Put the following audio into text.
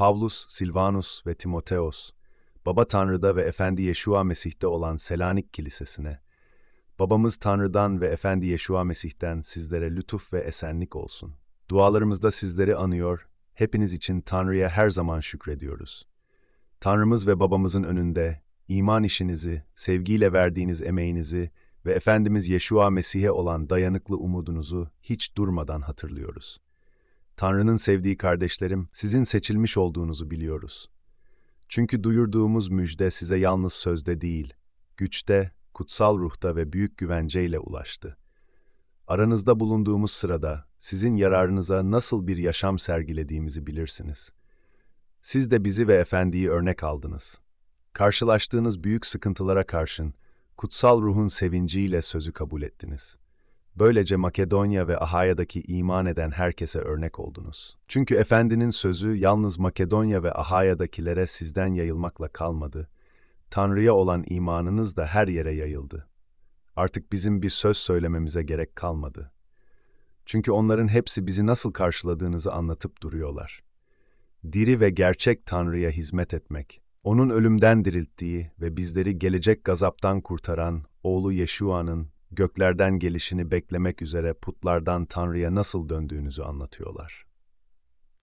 Pavlus, Silvanus ve Timoteos, Baba Tanrı'da ve Efendi Yeşua Mesih'te olan Selanik Kilisesi'ne, Babamız Tanrı'dan ve Efendi Yeşua Mesih'ten sizlere lütuf ve esenlik olsun. Dualarımızda sizleri anıyor, hepiniz için Tanrı'ya her zaman şükrediyoruz. Tanrımız ve babamızın önünde iman işinizi, sevgiyle verdiğiniz emeğinizi ve Efendimiz Yeşua Mesih'e olan dayanıklı umudunuzu hiç durmadan hatırlıyoruz. Tanrı'nın sevdiği kardeşlerim, sizin seçilmiş olduğunuzu biliyoruz. Çünkü duyurduğumuz müjde size yalnız sözde değil, güçte, kutsal ruhta ve büyük güvenceyle ulaştı. Aranızda bulunduğumuz sırada sizin yararınıza nasıl bir yaşam sergilediğimizi bilirsiniz. Siz de bizi ve Efendi'yi örnek aldınız. Karşılaştığınız büyük sıkıntılara karşın kutsal ruhun sevinciyle sözü kabul ettiniz. Böylece Makedonya ve Ahaya'daki iman eden herkese örnek oldunuz. Çünkü Efendinin sözü yalnız Makedonya ve Ahaya'dakilere sizden yayılmakla kalmadı, Tanrı'ya olan imanınız da her yere yayıldı. Artık bizim bir söz söylememize gerek kalmadı. Çünkü onların hepsi bizi nasıl karşıladığınızı anlatıp duruyorlar. Diri ve gerçek Tanrı'ya hizmet etmek, onun ölümden dirilttiği ve bizleri gelecek gazaptan kurtaran oğlu Yeşua'nın göklerden gelişini beklemek üzere putlardan Tanrı'ya nasıl döndüğünüzü anlatıyorlar.